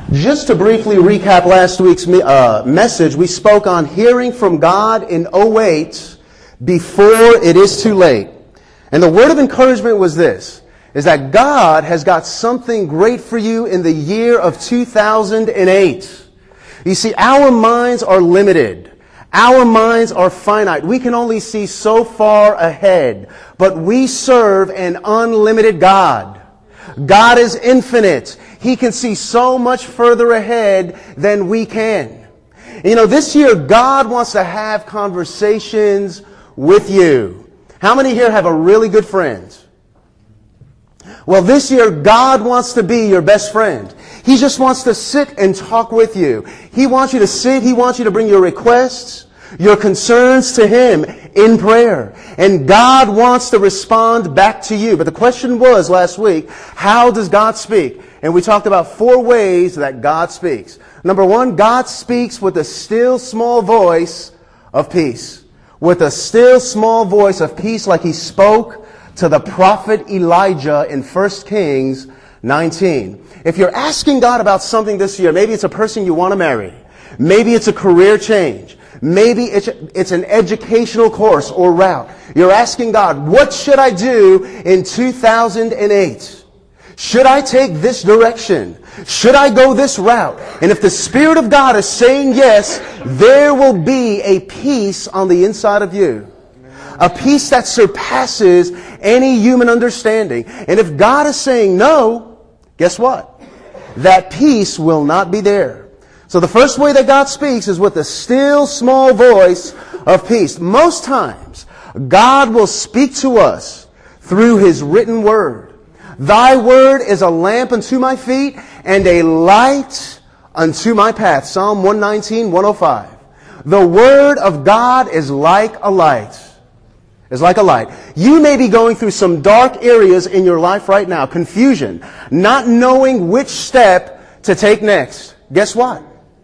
Just to briefly recap last week's message, we spoke on hearing from God in 08 before it is too late. And the word of encouragement was this, is that God has got something great for you in the year of 2008. You see, our minds are limited. Our minds are finite. We can only see so far ahead. But we serve an unlimited God. God is infinite. He can see so much further ahead than we can. You know, this year God wants to have conversations with you. How many here have a really good friend? Well, this year God wants to be your best friend. He just wants to sit and talk with you. He wants you to sit. He wants you to bring your requests, your concerns to Him in prayer. And God wants to respond back to you. But the question was last week, how does God speak? And we talked about 4 ways that God speaks. Number 1, God speaks with a still small voice of peace. With a still small voice of peace, like He spoke to the prophet Elijah in 1 Kings 19. If you're asking God about something this year, maybe it's a person you want to marry. Maybe it's a career change. Maybe it's an educational course or route. You're asking God, what should I do in 2008? Should I take this direction? Should I go this route? And if the Spirit of God is saying yes, there will be a peace on the inside of you. A peace that surpasses any human understanding. And if God is saying no, guess what? That peace will not be there. So the first way that God speaks is with a still small voice of peace. Most times, God will speak to us through His written word. Thy word is a lamp unto my feet and a light unto my path. Psalm 119, 105. The word of God is like a light. Is like a light. You may be going through some dark areas in your life right now. Confusion. Not knowing which step to take next. Guess what?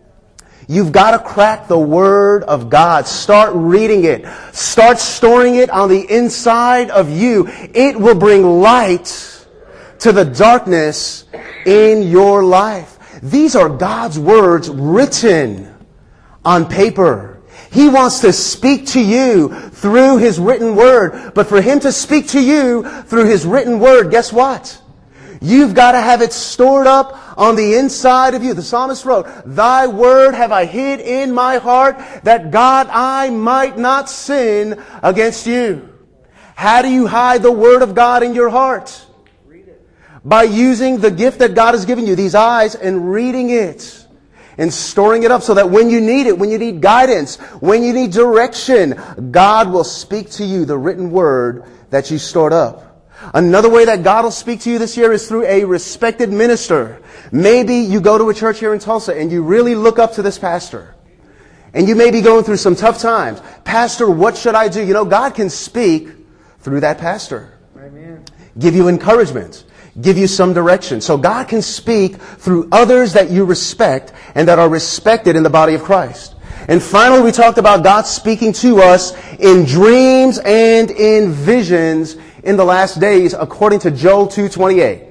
You've got to crack the Word of God. Start reading it. Start storing it on the inside of you. It will bring light to the darkness in your life. These are God's words written on paper. He wants to speak to you through His written word. But for Him to speak to you through His written word, guess what? You've got to have it stored up on the inside of you. The psalmist wrote, Thy word have I hid in my heart, that God I might not sin against you. How do you hide the word of God in your heart? Read it. By using the gift that God has given you, these eyes, and reading it. And storing it up so that when you need it, when you need guidance, when you need direction, God will speak to you the written word that you stored up. Another way that God will speak to you this year is through a respected minister. Maybe you go to a church here in Tulsa and you really look up to this pastor. And you may be going through some tough times. Pastor, what should I do? You know, God can speak through that pastor. Amen. Give you encouragement. Give you some direction. So God can speak through others that you respect and that are respected in the body of Christ. And finally, we talked about God speaking to us in dreams and in visions in the last days, according to Joel 2:28.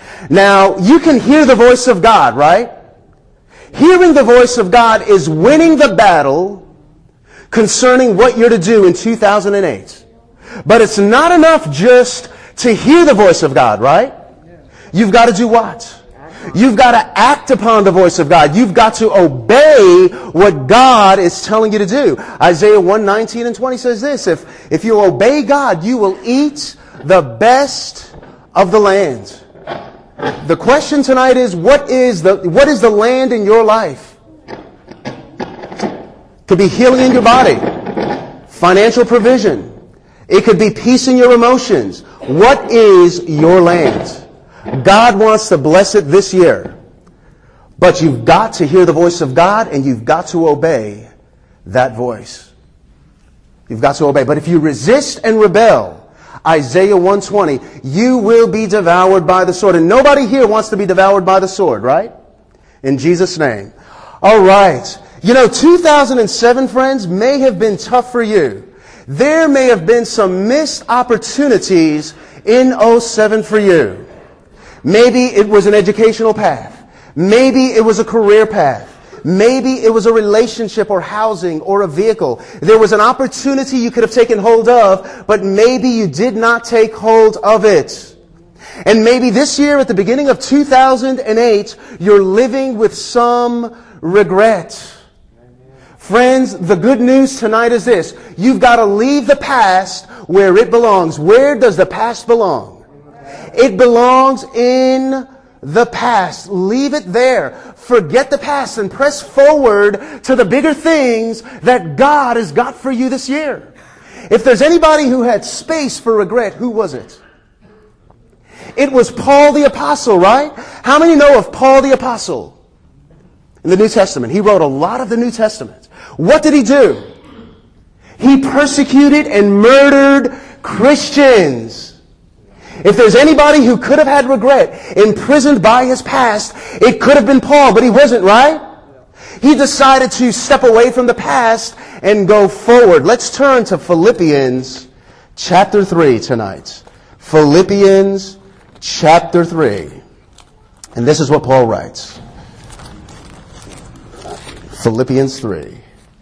Now, you can hear the voice of God, right? Hearing the voice of God is winning the battle concerning what you're to do in 2008. But it's not enough just to hear the voice of God, right? You've got to do what? You've got to act upon the voice of God. You've got to obey what God is telling you to do. Isaiah 1:19 and 20 says this, if you obey God, you will eat the best of the land. The question tonight is, what is the land in your life? Could be healing in your body, financial provision. It could be peace in your emotions. What is your land? God wants to bless it this year. But you've got to hear the voice of God and you've got to obey that voice. You've got to obey. But if you resist and rebel, Isaiah 1:20, you will be devoured by the sword. And nobody here wants to be devoured by the sword, right? In Jesus' name. All right. You know, 2007, friends, may have been tough for you. There may have been some missed opportunities in 2007 for you. Maybe it was an educational path. Maybe it was a career path. Maybe it was a relationship or housing or a vehicle. There was an opportunity you could have taken hold of, but maybe you did not take hold of it. And maybe this year at the beginning of 2008, you're living with some regret. Friends, the good news tonight is this. You've got to leave the past where it belongs. Where does the past belong? It belongs in the past. Leave it there. Forget the past and press forward to the bigger things that God has got for you this year. If there's anybody who had space for regret, who was it? It was Paul the Apostle, right? How many know of Paul the Apostle in the New Testament? He wrote a lot of the New Testament. What did he do? He persecuted and murdered Christians. If there's anybody who could have had regret, imprisoned by his past, it could have been Paul, but he wasn't, right? He decided to step away from the past and go forward. Let's turn to Philippians chapter 3 tonight. Philippians chapter 3. And this is what Paul writes. Philippians 3.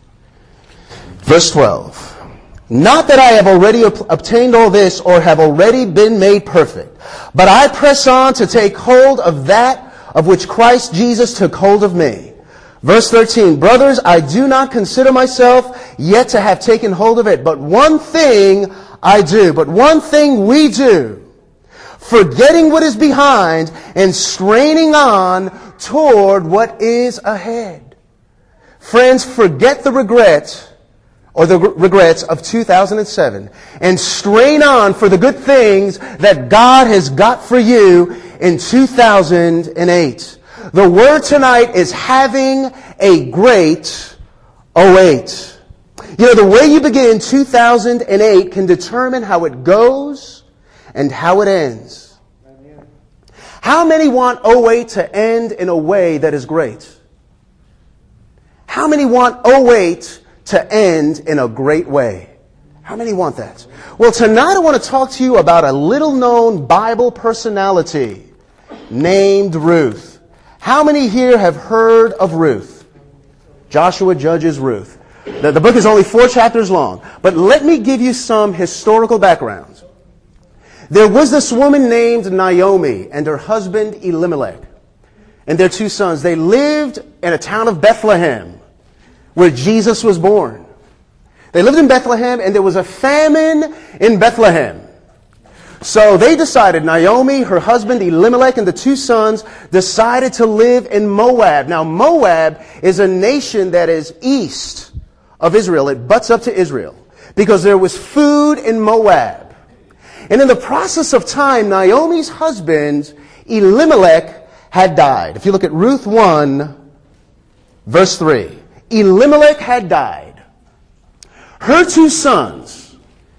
Verse 12. Not that I have already obtained all this or have already been made perfect, but I press on to take hold of that of which Christ Jesus took hold of me. Verse 13, brothers, I do not consider myself yet to have taken hold of it, but one thing I do, but one thing we do, forgetting what is behind and straining on toward what is ahead. Friends, forget the regret or the regrets of 2007 and strain on for the good things that God has got for you in 2008. The word tonight is having a great 08. You know, the way you begin 2008 can determine how it goes and how it ends. How many want 08 to end in a way that is great? How many want 08 to end in a great way? How many want that? Well, tonight I want to talk to you about a little-known Bible personality named Ruth. How many here have heard of Ruth? Joshua judges Ruth. The book is only 4 chapters long, but let me give you some historical background. There was this woman named Naomi and her husband Elimelech and their 2 sons. They lived in a town of Bethlehem, where Jesus was born. They lived in Bethlehem, and there was a famine in Bethlehem. So they decided, Naomi, her husband Elimelech, and the 2 sons decided to live in Moab. Now, Moab is a nation that is east of Israel. It butts up to Israel because there was food in Moab. And in the process of time, Naomi's husband Elimelech had died. If you look at Ruth 1, verse 3. Elimelech had died. Her 2 sons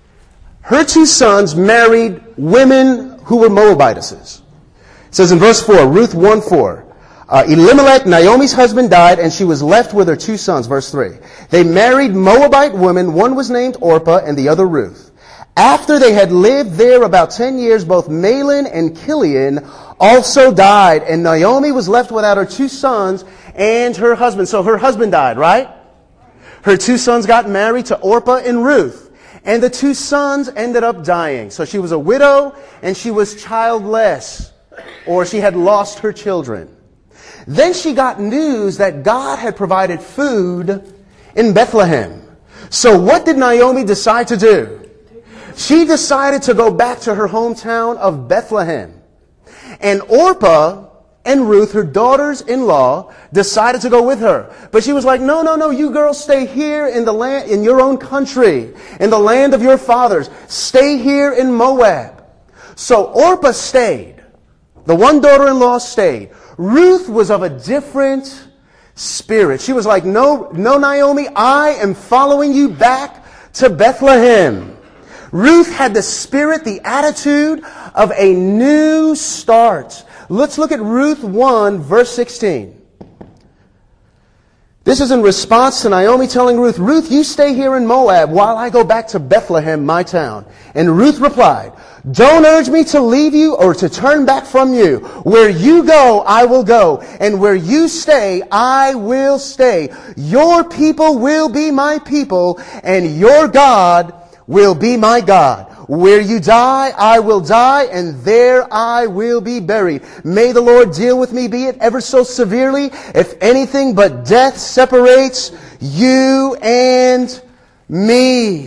married women who were Moabitesses. It says in verse 4, Ruth 1:4, Elimelech, Naomi's husband, died, and she was left with her 2 sons. Verse 3. They married Moabite women. One was named Orpah and the other Ruth. After they had lived there about 10 years, both Mahlon and Chilion also died, and Naomi was left without her 2 sons and her husband. So her husband died, right? Her 2 sons got married to Orpah and Ruth, and the 2 sons ended up dying. So she was a widow, and she was childless, or she had lost her children. Then she got news that God had provided food in Bethlehem. So what did Naomi decide to do? She decided to go back to her hometown of Bethlehem. And Orpah and Ruth, her daughters-in-law, decided to go with her. But she was like, no, you girls stay here in the land, in your own country, in the land of your fathers. Stay here in Moab. So Orpah stayed. The one daughter-in-law stayed. Ruth was of a different spirit. She was like, no, Naomi, I am following you back to Bethlehem. Ruth had the spirit, the attitude of a new start. Let's look at Ruth 1, verse 16. This is in response to Naomi telling Ruth, Ruth, you stay here in Moab while I go back to Bethlehem, my town. And Ruth replied, don't urge me to leave you or to turn back from you. Where you go, I will go. And where you stay, I will stay. Your people will be my people, and your God will be my God. Where you die, I will die, and there I will be buried. May the Lord deal with me, be it ever so severely, if anything but death separates you and me.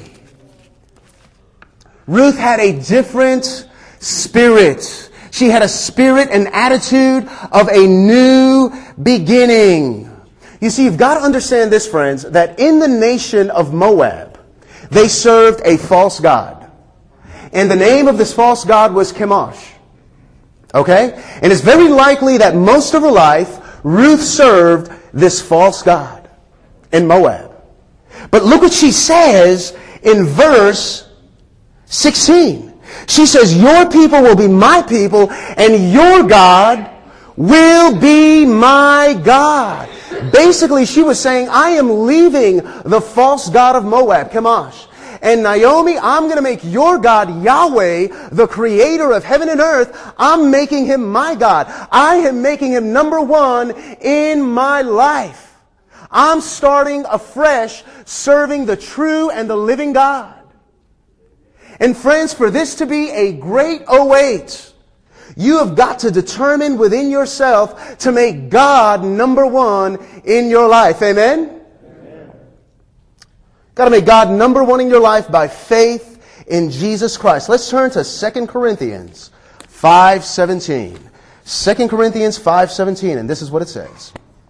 Ruth had a different spirit. She had a spirit and attitude of a new beginning. You see, you've got to understand this, friends, that in the nation of Moab, they served a false god. And the name of this false god was Chemosh. Okay? And it's very likely that most of her life, Ruth served this false god in Moab. But look what she says in verse 16. She says, your people will be my people, and your God will be my God. Basically, she was saying, I am leaving the false god of Moab, Chemosh. And Naomi, I'm going to make your God, Yahweh, the creator of heaven and earth, I'm making him my God. I am making him number one in my life. I'm starting afresh serving the true and the living God. And friends, for this to be a great 08, you have got to determine within yourself to make God number one in your life. Amen? Got to make God number one in your life by faith in Jesus Christ. Let's turn to 2 Corinthians 5:17. 2 Corinthians 5:17, and this is what it says.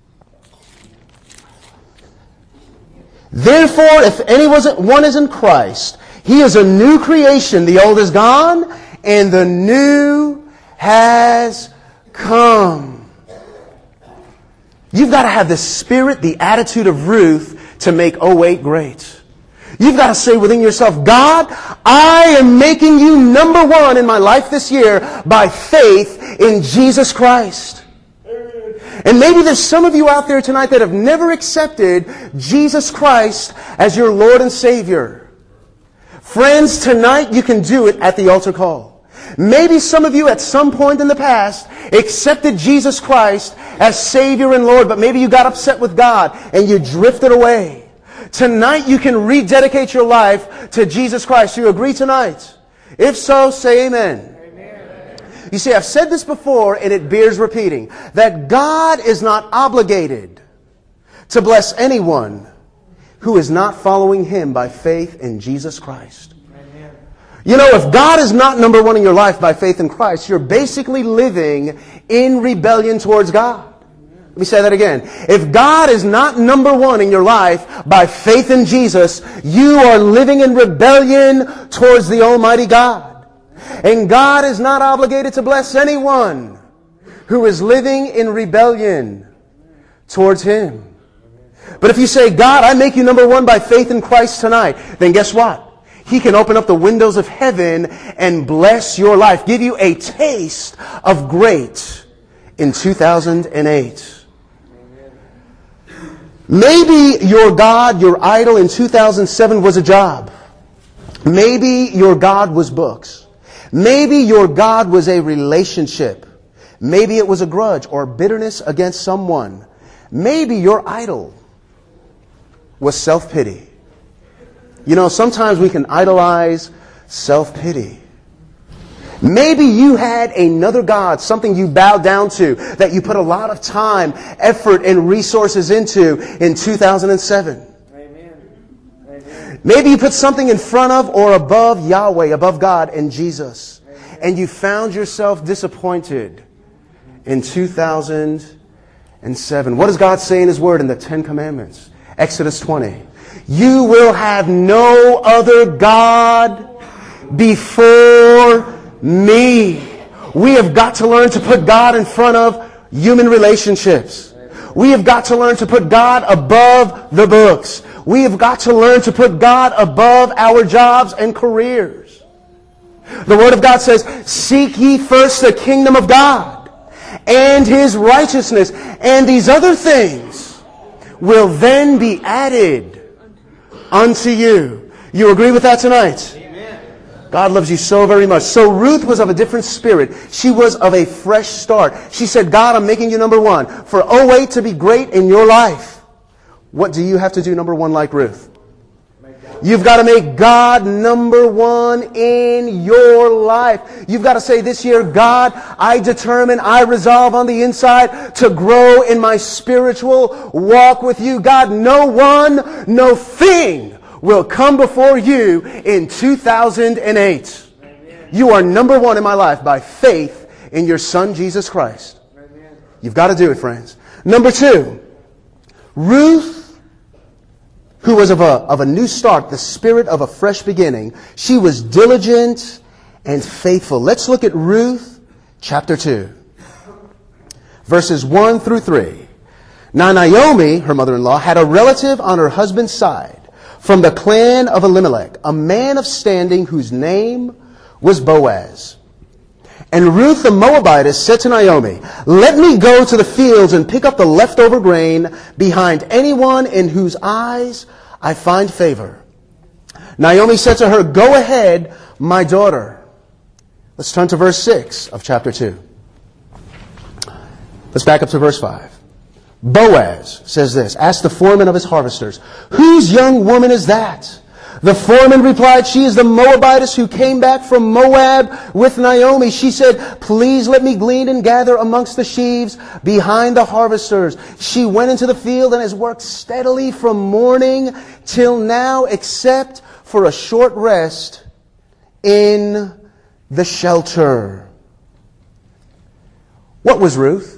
Therefore, if anyone is in Christ, he is a new creation. The old is gone, and the new has come. You've got to have the spirit, the attitude of Ruth to make 08 great. You've got to say within yourself, God, I am making you number one in my life this year by faith in Jesus Christ. And maybe there's some of you out there tonight that have never accepted Jesus Christ as your Lord and Savior. Friends, tonight you can do it at the altar call. Maybe some of you at some point in the past accepted Jesus Christ as Savior and Lord, but maybe you got upset with God and you drifted away. Tonight you can rededicate your life to Jesus Christ. Do you agree tonight? If so, say amen. Amen. You see, I've said this before and it bears repeating, that God is not obligated to bless anyone who is not following Him by faith in Jesus Christ. Amen. You know, if God is not number one in your life by faith in Christ, you're basically living in rebellion towards God. Let me say that again. If God is not number one in your life by faith in Jesus, you are living in rebellion towards the Almighty God. And God is not obligated to bless anyone who is living in rebellion towards Him. But if you say, God, I make you number one by faith in Christ tonight, then guess what? He can open up the windows of heaven and bless your life. Give you a taste of great in 2008. Maybe your God, your idol in 2007 was a job. Maybe your God was books. Maybe your God was a relationship. Maybe it was a grudge or bitterness against someone. Maybe your idol was self-pity. You know, sometimes we can idolize self-pity. Maybe you had another God, something you bowed down to, that you put a lot of time, effort, and resources into in 2007. Amen. Maybe you put something in front of or above Yahweh, above God and Jesus. Amen. And you found yourself disappointed in 2007. What does God say in His Word in the 10 Commandments? Exodus 20. You will have no other God before me. We have got to learn to put God in front of human relationships. We have got to learn to put God above the books. We have got to learn to put God above our jobs and careers. The Word of God says, seek ye first the kingdom of God and His righteousness, and these other things will then be added unto you. You agree with that tonight? God loves you so very much. So Ruth was of a different spirit. She was of a fresh start. She said, God, I'm making you number one. For 08 to be great in your life, what do you have to do number one like Ruth? You've got to make God number one in your life. You've got to say this year, God, I resolve on the inside to grow in my spiritual walk with you. God, no one, no thing will come before you in 2008. Amen. You are number one in my life by faith in your Son, Jesus Christ. Amen. You've got to do it, friends. Number two, Ruth, who was of a new start, the spirit of a fresh beginning, she was diligent and faithful. Let's look at Ruth chapter 2, verses 1 through 3. Now Naomi, her mother-in-law, had a relative on her husband's side, from the clan of Elimelech, a man of standing whose name was Boaz. And Ruth the Moabitess said to Naomi, let me go to the fields and pick up the leftover grain behind anyone in whose eyes I find favor. Naomi said to her, go ahead, my daughter. Let's turn to verse 6 of chapter 2. Let's back up to verse 5. Boaz says this, asked the foreman of his harvesters, whose young woman is that? The foreman replied, she is the Moabitess who came back from Moab with Naomi. She said, please let me glean and gather amongst the sheaves behind the harvesters. She went into the field and has worked steadily from morning till now, except for a short rest in the shelter. What was Ruth?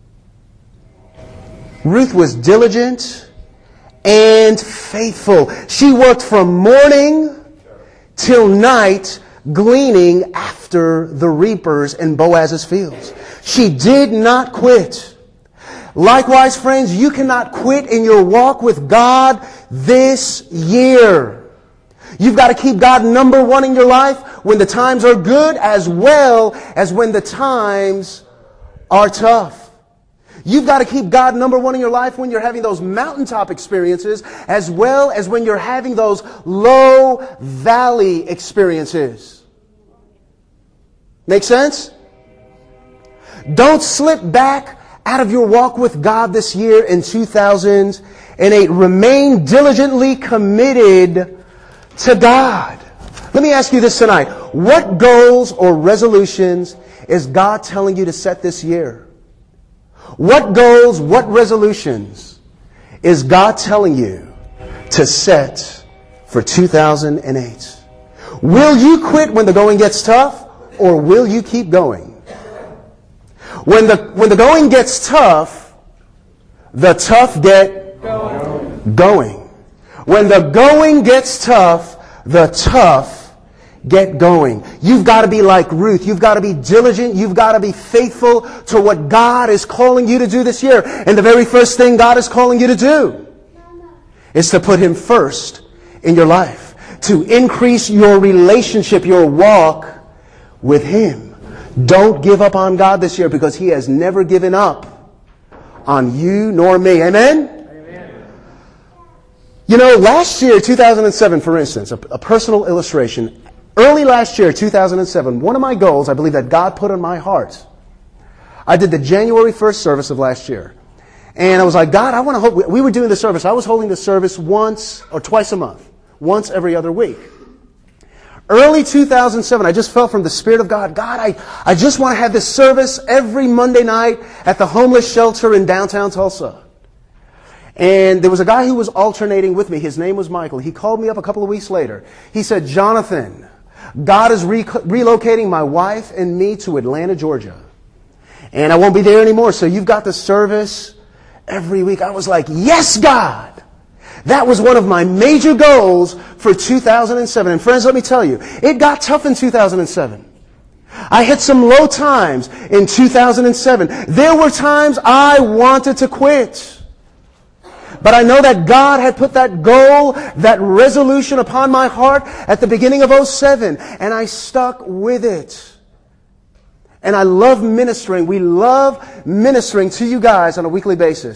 Ruth was diligent and faithful. She worked from morning till night, gleaning after the reapers in Boaz's fields. She did not quit. Likewise, friends, you cannot quit in your walk with God this year. You've got to keep God number one in your life when the times are good as well as when the times are tough. You've got to keep God number one in your life when you're having those mountaintop experiences as well as when you're having those low valley experiences. Make sense? Don't slip back out of your walk with God this year in 2008. Remain diligently committed to God. Let me ask you this tonight. What goals or resolutions is God telling you to set this year? What goals, what resolutions is God telling you to set for 2008? Will you quit when the going gets tough, or will you keep going? When the going gets tough, the tough get going. When the going gets tough, the tough get going. You've got to be like Ruth. You've got to be diligent. You've got to be faithful to what God is calling you to do this year. And the very first thing God is calling you to do is to put Him first in your life. To increase your relationship, your walk with Him. Don't give up on God this year, because He has never given up on you nor me. Amen? You know, last year, 2007, for instance, a personal illustration. Early last year, 2007, one of my goals, I believe that God put in my heart, I did the January 1st service of last year. And I was like, God, I want to hold, we were doing the service. I was holding the service once or twice a month, once every other week. Early 2007, I just felt from the Spirit of God, God, I just want to have this service every Monday night at the homeless shelter in downtown Tulsa. And there was a guy who was alternating with me. His name was Michael. He called me up a couple of weeks later. He said, Jonathan, God is relocating my wife and me to Atlanta, Georgia. And I won't be there anymore, so you've got the service every week. I was like, yes, God! That was one of my major goals for 2007. And friends, let me tell you, it got tough in 2007. I hit some low times in 2007. There were times I wanted to quit. But I know that God had put that goal, that resolution upon my heart at the beginning of 2007, and I stuck with it. And I love ministering. We love ministering to you guys on a weekly basis.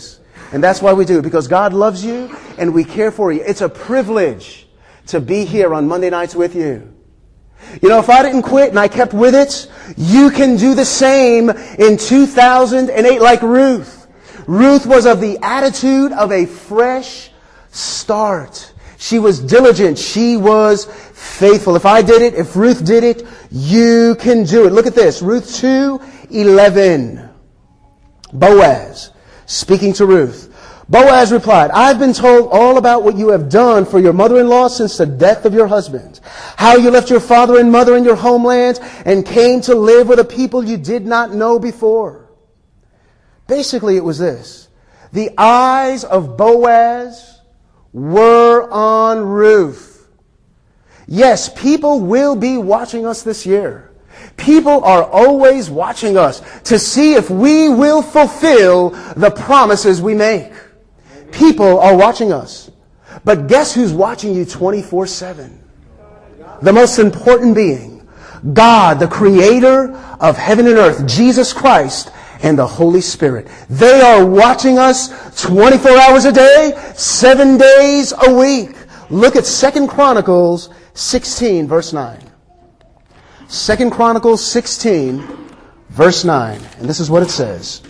And that's why we do, because God loves you and we care for you. It's a privilege to be here on Monday nights with you. You know, if I didn't quit and I kept with it, you can do the same in 2008 like Ruth. Ruth was of the attitude of a fresh start. She was diligent. She was faithful. If I did it, if Ruth did it, you can do it. Look at this. Ruth 2:11. Boaz, speaking to Ruth. Boaz replied, I've been told all about what you have done for your mother-in-law since the death of your husband. How you left your father and mother in your homeland and came to live with a people you did not know before. Basically, it was this. The eyes of Boaz were on Ruth. Yes, people will be watching us this year. People are always watching us to see if we will fulfill the promises we make. People are watching us. But guess who's watching you 24/7? The most important being, God, the creator of heaven and earth, Jesus Christ, and the Holy Spirit. They are watching us 24 hours a day, 7 days a week. Look at 2 Chronicles 16, verse 9. 2 Chronicles 16, verse 9. And this is what it says.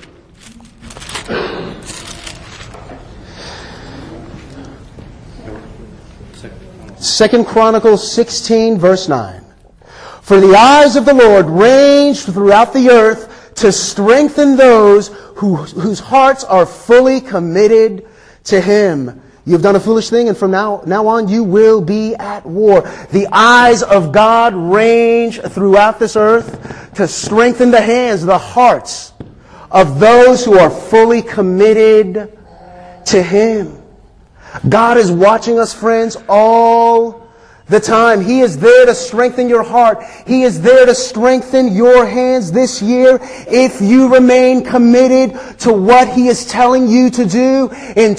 Second Chronicles 16, verse 9. For the eyes of the Lord range throughout the earth to strengthen those whose hearts are fully committed to Him. You've done a foolish thing, and from now on you will be at war. The eyes of God range throughout this earth to strengthen the hands, the hearts of those who are fully committed to Him. God is watching us, friends, all the time. He is there to strengthen your heart. He is there to strengthen your hands this year if you remain committed to what He is telling you to do in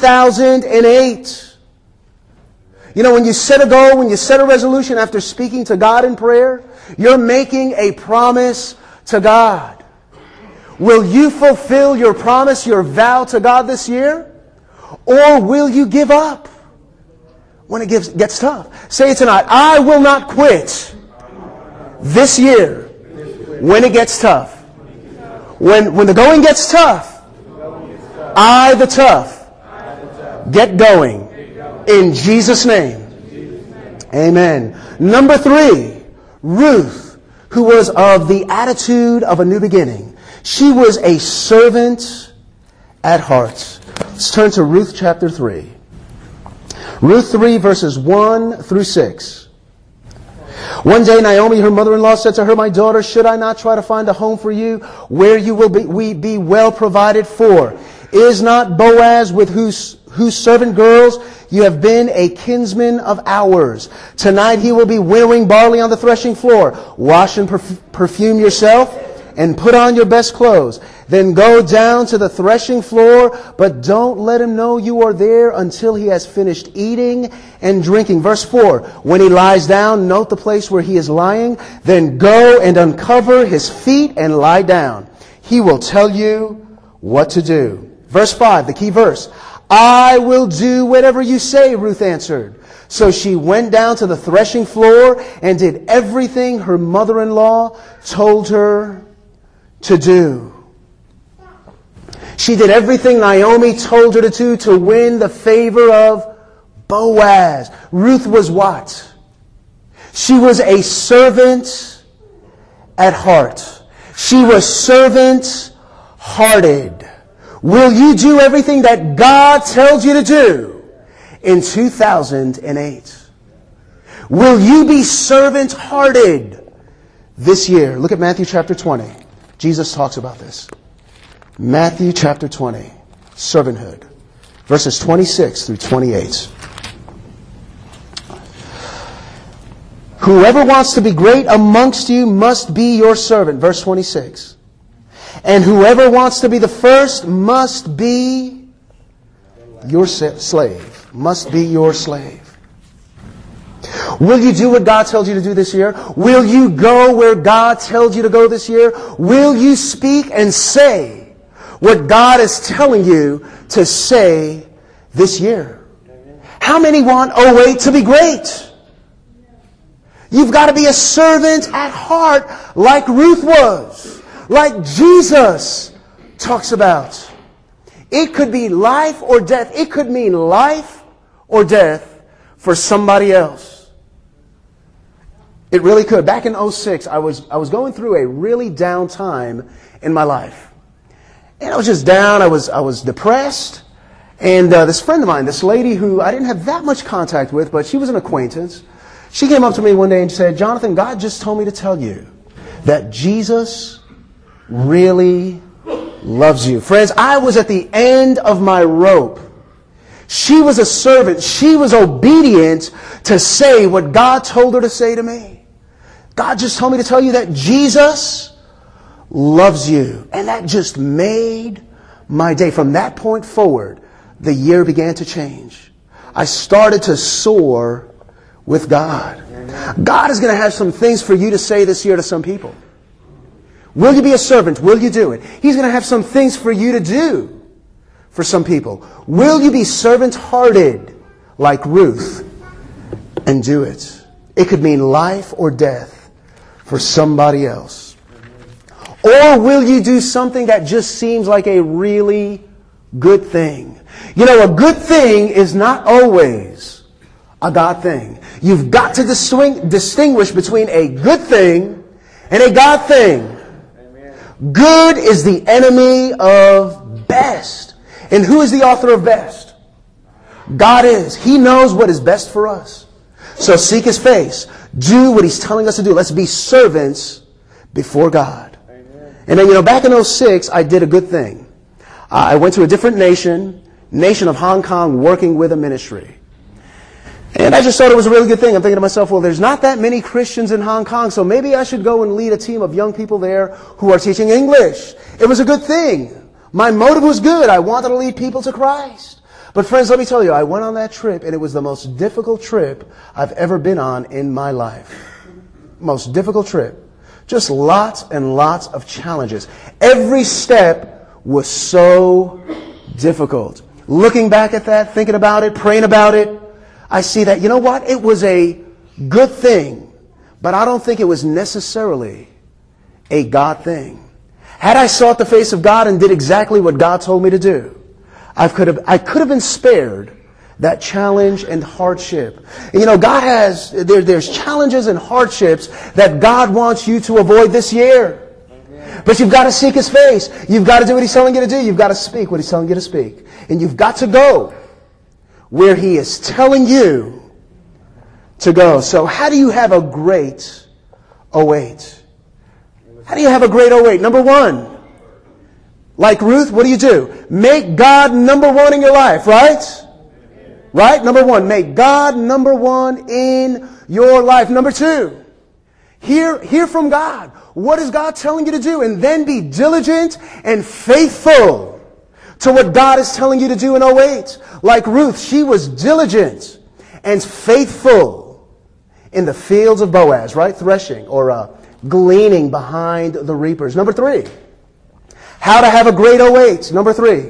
2008. You know, when you set a goal, when you set a resolution after speaking to God in prayer, you're making a promise to God. Will you fulfill your promise, your vow to God this year? Or will you give up when it gets tough? Say it tonight. I will not quit this year when it gets tough. When the going gets tough, I, the tough, get going. In Jesus' name. Amen. Number 3, Ruth, who was of the attitude of a new beginning. She was a servant at heart. Let's turn to Ruth chapter 3. Ruth 3 verses 1 through 6. One day Naomi, her mother-in-law, said to her, My daughter, should I not try to find a home for you where you will be well provided for? Is not Boaz, with whose servant girls you have been, a kinsman of ours? Tonight he will be winnowing barley on the threshing floor. Wash and perfume yourself and put on your best clothes. Then go down to the threshing floor, but don't let him know you are there until he has finished eating and drinking. Verse 4, when he lies down, note the place where he is lying. Then go and uncover his feet and lie down. He will tell you what to do. Verse 5, the key verse. I will do whatever you say, Ruth answered. So she went down to the threshing floor and did everything her mother-in-law told her to do. She did everything Naomi told her to do to win the favor of Boaz. Ruth was what? She was a servant at heart. She was servant-hearted. Will you do everything that God tells you to do in 2008? Will you be servant-hearted this year? Look at Matthew chapter 20. Jesus talks about this. Matthew chapter 20, servanthood, verses 26 through 28. Whoever wants to be great amongst you must be your servant, verse 26. And whoever wants to be the first must be your slave, must be your slave. Will you do what God tells you to do this year? Will you go where God tells you to go this year? Will you speak and say what God is telling you to say this year? How many want 08 to be great? You've got to be a servant at heart like Ruth was, like Jesus talks about. It could be life or death. It could mean life or death for somebody else. It really could. Back in 06, I was going through a really down time in my life. And I was just down. I was depressed. And this friend of mine, this lady who I didn't have that much contact with, but she was an acquaintance, she came up to me one day and said, "Jonathan, God just told me to tell you that Jesus really loves you." Friends, I was at the end of my rope. She was a servant. She was obedient to say what God told her to say to me. God just told me to tell you that Jesus loves you. And that just made my day. From that point forward, the year began to change. I started to soar with God. God is going to have some things for you to say this year to some people. Will you be a servant? Will you do it? He's going to have some things for you to do for some people. Will you be servant-hearted like Ruth and do it? It could mean life or death for somebody else. Or will you do something that just seems like a really good thing? You know, a good thing is not always a God thing. You've got to distinguish between a good thing and a God thing. Good is the enemy of best. And who is the author of best? God is. He knows what is best for us. So seek His face. Do what He's telling us to do. Let's be servants before God. Amen. And then, back in 06, I did a good thing. I went to a different nation of Hong Kong, working with a ministry. And I just thought it was a really good thing. I'm thinking to myself, well, there's not that many Christians in Hong Kong, so maybe I should go and lead a team of young people there who are teaching English. It was a good thing. My motive was good. I wanted to lead people to Christ. But friends, let me tell you, I went on that trip, and it was the most difficult trip I've ever been on in my life. Most difficult trip. Just lots and lots of challenges. Every step was so difficult. Looking back at that, thinking about it, praying about it, I see that, you know what? It was a good thing, but I don't think it was necessarily a God thing. Had I sought the face of God and did exactly what God told me to do, I could have been spared that challenge and hardship. And God has, there's challenges and hardships that God wants you to avoid this year. But you've got to seek His face. You've got to do what He's telling you to do. You've got to speak what He's telling you to speak. And you've got to go where He is telling you to go. So how do you have a great 08? How do you have a great 08? Number one, like Ruth, what do? Make God number one in your life, right? Right? Number one, make God number one in your life. Number two, hear from God. What is God telling you to do? And then be diligent and faithful to what God is telling you to do in 08. Like Ruth, she was diligent and faithful in the fields of Boaz, right? Threshing or gleaning behind the reapers. Number three, how to have a great 08. Number three,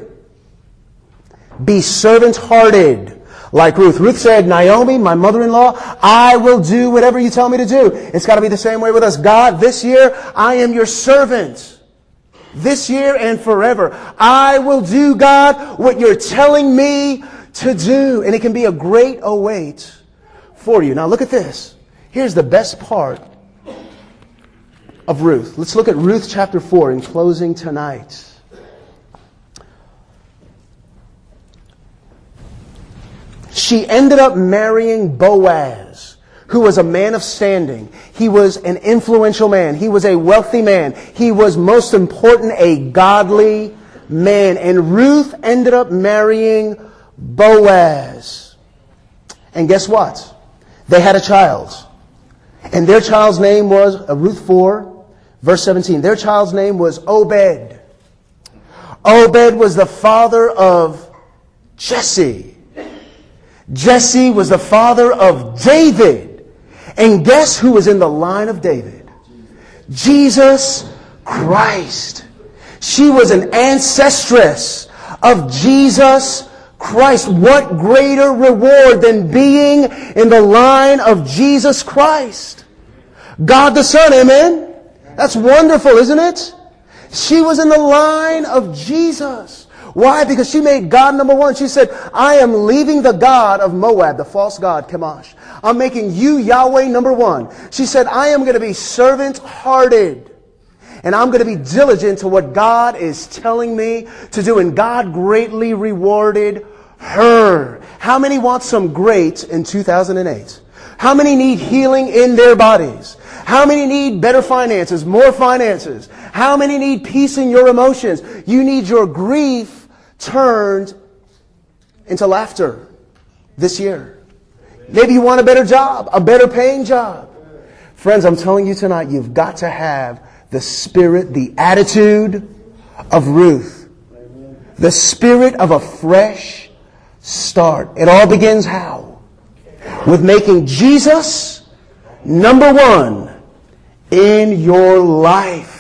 be servant-hearted like Ruth. Ruth said, "Naomi, my mother-in-law, I will do whatever you tell me to do." It's got to be the same way with us. God, this year, I am your servant. This year and forever. I will do, God, what you're telling me to do. And it can be a great 08 for you. Now look at this. Here's the best part of Ruth. Let's look at Ruth chapter 4 in closing tonight. She ended up marrying Boaz, who was a man of standing. He was an influential man. He was a wealthy man. He was, most important, a godly man. And Ruth ended up marrying Boaz. And guess what? They had a child. And their child's name was, Ruth 4, verse 17, their child's name was Obed. Obed was the father of Jesse. Jesse was the father of David. And guess who was in the line of David? Jesus Christ. She was an ancestress of Jesus Christ. What greater reward than being in the line of Jesus Christ? God the Son, amen? That's wonderful, isn't it? She was in the line of Jesus. Why? Because she made God number one. She said, I am leaving the God of Moab, the false god, Chemosh. I'm making you Yahweh number one. She said, I am going to be servant-hearted. And I'm going to be diligent to what God is telling me to do. And God greatly rewarded her. How many want some great in 2008? How many need healing in their bodies? How many need better finances, more finances? How many need peace in your emotions? You need your grief turned into laughter this year. Maybe you want a better job, a better paying job. Friends, I'm telling you tonight, you've got to have the spirit, the attitude of Ruth. The spirit of a fresh start. It all begins how? With making Jesus number one in your life.